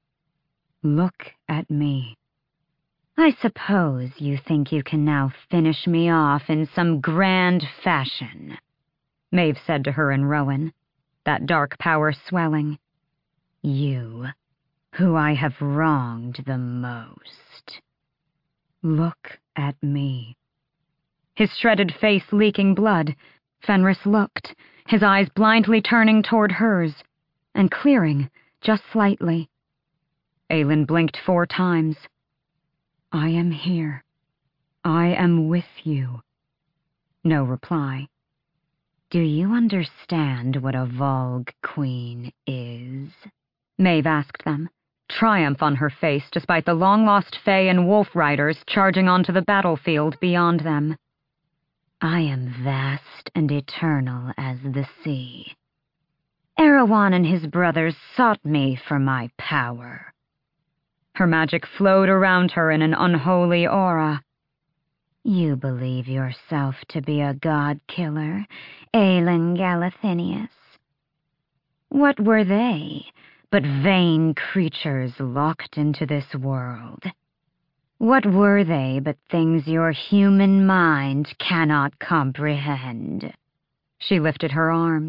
Look at me. I suppose you think you can now finish me off in some grand fashion, Maeve said to her and Rowan, that dark power swelling. You, who I have wronged the most. Look at me. His shredded face leaking blood, Fenris looked, his eyes blindly turning toward hers, and clearing, just slightly. Aelin blinked four times. I am here. I am with you. No reply. Do you understand what a Volg queen is? Maeve asked them, triumph on her face despite the long-lost Fae and wolf riders charging onto the battlefield beyond them. I am vast and eternal as the sea. Erawan and his brothers sought me for my power. Her magic flowed around her in an unholy aura. You believe yourself to be a god-killer, Aelin Galathinius. What were they but vain creatures locked into this world? What were they but things your human mind cannot comprehend? She lifted her arms.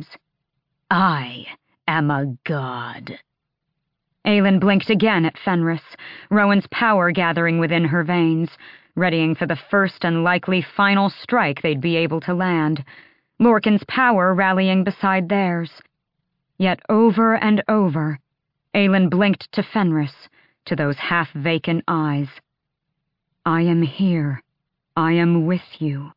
I am a god. Aelin blinked again at Fenris, Rowan's power gathering within her veins, readying for the first and likely final strike they'd be able to land, Lorcan's power rallying beside theirs. Yet over and over, Aelin blinked to Fenris, to those half-vacant eyes. I am here. I am with you.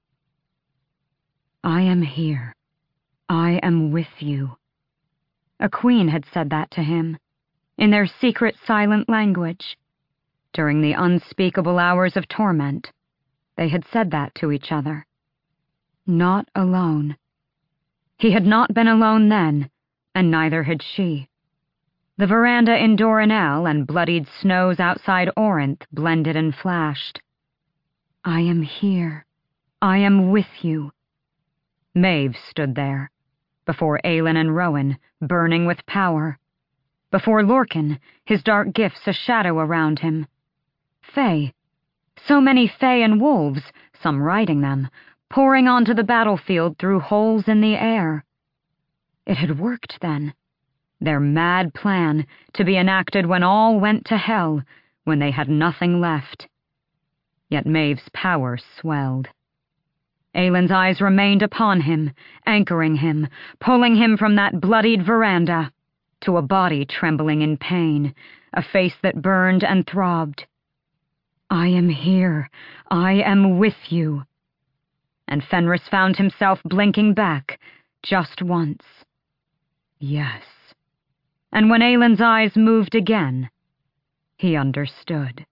I am here. I am with you. A queen had said that to him, in their secret silent language. During the unspeakable hours of torment, they had said that to each other. Not alone. He had not been alone then, and neither had she. The veranda in Doranel and bloodied snows outside Orinth blended and flashed. I am here. I am with you. Maeve stood there, before Aelin and Rowan, burning with power. Before Lorcan, his dark gifts a shadow around him. Fae. So many Fae and wolves, some riding them, pouring onto the battlefield through holes in the air. It had worked then. Their mad plan, to be enacted when all went to hell, when they had nothing left. Yet Maeve's power swelled. Aelin's eyes remained upon him, anchoring him, pulling him from that bloodied veranda, to a body trembling in pain, a face that burned and throbbed. I am here. I am with you. And Fenris found himself blinking back, just once. Yes. And when Aelin's eyes moved again, He understood.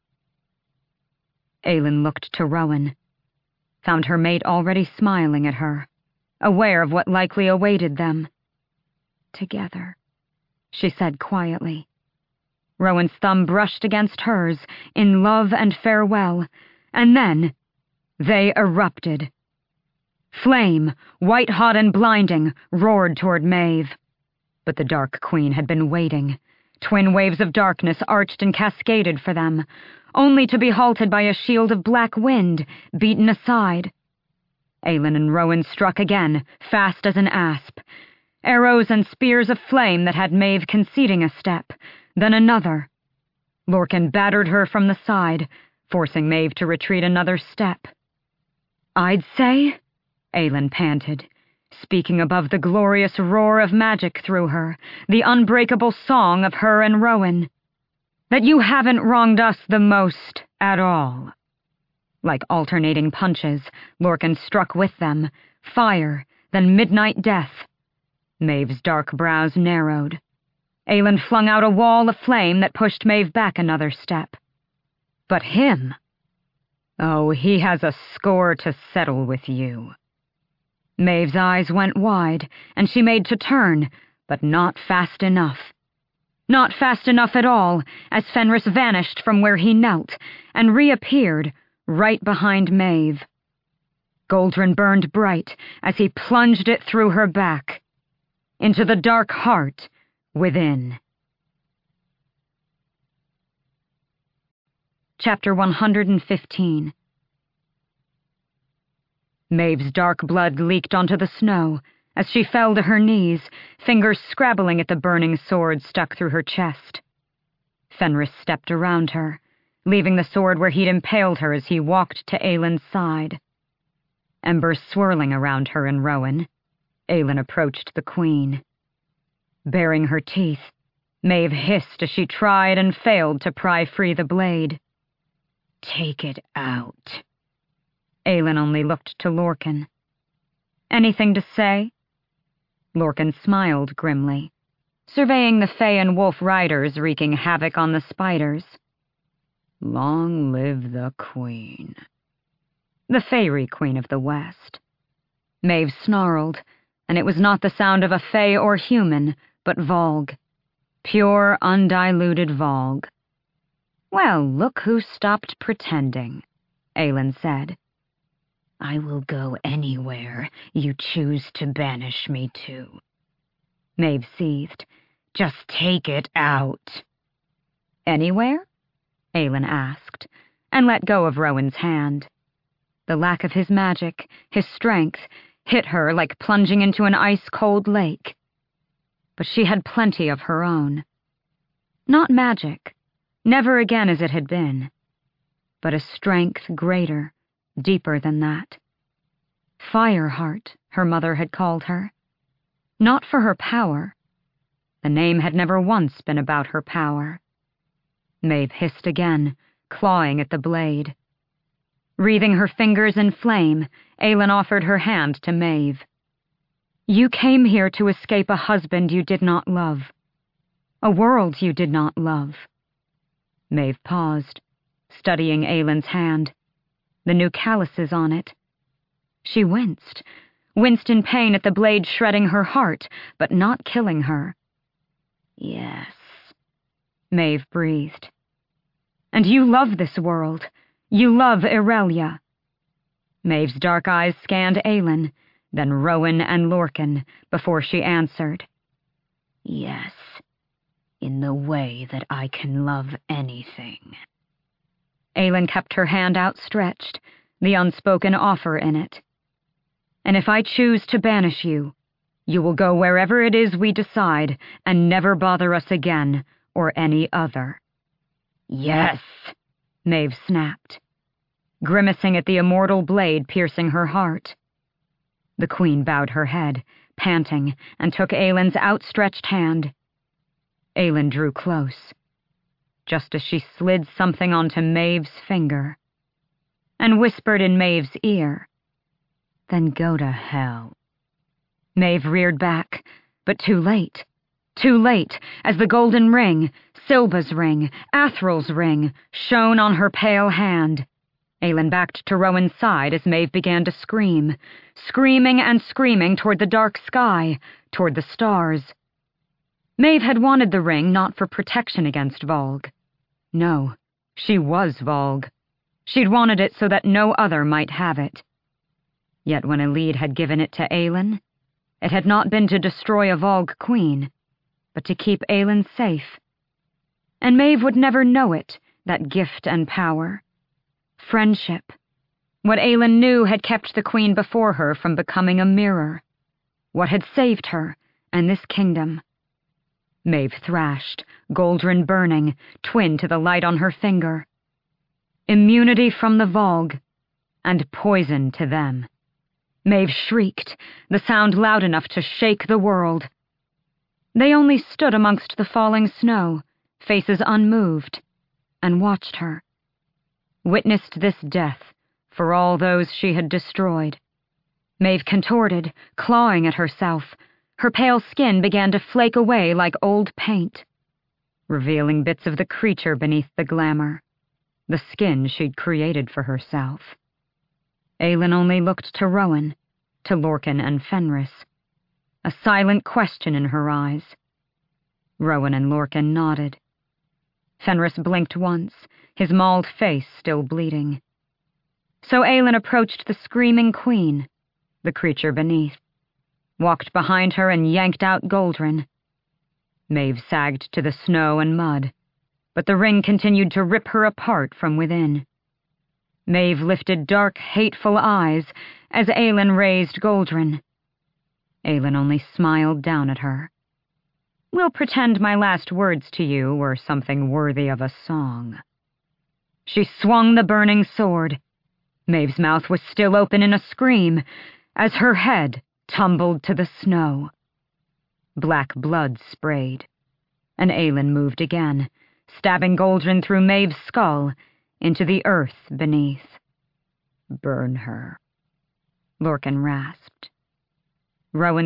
Aelin looked to Rowan, found her mate already smiling at her, aware of what likely awaited them. Together, she said quietly. Rowan's thumb brushed against hers in love and farewell, and then they erupted. Flame, white-hot and blinding, roared toward Maeve. But the Dark Queen had been waiting. Twin waves of darkness arched and cascaded for them, only to be halted by a shield of black wind, beaten aside. Aelin and Rowan struck again, fast as an asp. Arrows and spears of flame that had Maeve conceding a step, then another. Lorcan battered her from the side, forcing Maeve to retreat another step. "I'd say," Aelin panted, speaking above the glorious roar of magic through her, the unbreakable song of her and Rowan, "that you haven't wronged us the most at all." Like alternating punches, Lorcan struck with them, fire, then midnight death. Maeve's dark brows narrowed. Aelin flung out a wall of flame that pushed Maeve back another step. But him? Oh, he has a score to settle with you. Maeve's eyes went wide, and she made to turn, but not fast enough. Not fast enough at all, as Fenris vanished from where he knelt, and reappeared right behind Maeve. Goldrinn burned bright as he plunged it through her back, into the dark heart within. Chapter one hundred fifteen. Maeve's dark blood leaked onto the snow as she fell to her knees, fingers scrabbling at the burning sword stuck through her chest. Fenris stepped around her, leaving the sword where he'd impaled her as he walked to Aelin's side. Embers swirling around her and Rowan, Aelin approached the queen. Baring her teeth, Maeve hissed as she tried and failed to pry free the blade. "Take it out." Aelin only looked to Lorcan. "Anything to say?" Lorcan smiled grimly, surveying the Fae and Wolf riders wreaking havoc on the spiders. "Long live the Queen." The Fairy Queen of the West. Maeve snarled, and it was not the sound of a Fae or human, but Volg. Pure, undiluted Volg. "Well, look who stopped pretending," Aelin said. "I will go anywhere you choose to banish me to." Maeve seethed. "Just take it out." "Anywhere?" Aelin asked, and let go of Rowan's hand. The lack of his magic, his strength, hit her like plunging into an ice-cold lake. But she had plenty of her own. Not magic, never again as it had been, but a strength greater, deeper than that. Fireheart, her mother had called her. Not for her power. The name had never once been about her power. Maeve hissed again, clawing at the blade. Wreathing her fingers in flame, Aelin offered her hand to Maeve. "You came here to escape a husband you did not love. A world you did not love." Maeve paused, studying Aelin's hand, the new calluses on it. She winced, winced in pain at the blade shredding her heart, but not killing her. "Yes," Maeve breathed. "And you love this world. You love Irelia." Maeve's dark eyes scanned Aelin, then Rowan and Lorcan, before she answered. "Yes, in the way that I can love anything." Aelin kept her hand outstretched, the unspoken offer in it. "And if I choose to banish you, you will go wherever it is we decide and never bother us again or any other." "Yes," Maeve snapped, grimacing at the immortal blade piercing her heart. The queen bowed her head, panting, and took Aelin's outstretched hand. Aelin drew close, just as she slid something onto Maeve's finger, and whispered in Maeve's ear, "Then go to hell." Maeve reared back, but too late. Too late, as the golden ring, Silba's ring, Athrel's ring, shone on her pale hand. Aelin backed to Rowan's side as Maeve began to scream, screaming and screaming toward the dark sky, toward the stars. Maeve had wanted the ring not for protection against Volg. No, she was Volg. She'd wanted it so that no other might have it. Yet when Elide had given it to Aelin, it had not been to destroy a Volg queen, but to keep Aelin safe. And Maeve would never know it, that gift and power. Friendship. What Aelin knew had kept the queen before her from becoming a mirror. What had saved her and this kingdom. Maeve thrashed, Goldrin burning, twin to the light on her finger. Immunity from the Volg, and poison to them. Maeve shrieked, the sound loud enough to shake the world. They only stood amongst the falling snow, faces unmoved, and watched her. Witnessed this death for all those she had destroyed. Maeve contorted, clawing at herself. Her pale skin began to flake away like old paint, revealing bits of the creature beneath the glamour, the skin she'd created for herself. Aelin only looked to Rowan, to Lorcan and Fenris, a silent question in her eyes. Rowan and Lorcan nodded. Fenris blinked once, his mauled face still bleeding. So Aelin approached the screaming queen, the creature beneath, walked behind her and yanked out Goldrin. Maeve sagged to the snow and mud, but the ring continued to rip her apart from within. Maeve lifted dark, hateful eyes as Aelin raised Goldrin. Aelin only smiled down at her. We'll pretend my last words to you were something worthy of a song. She swung the burning sword. Maeve's mouth was still open in a scream as her head tumbled to the snow. Black blood sprayed, and Aelin moved again, stabbing Goldrin through Maeve's skull into the earth beneath. Burn her, Lorcan rasped. Rowan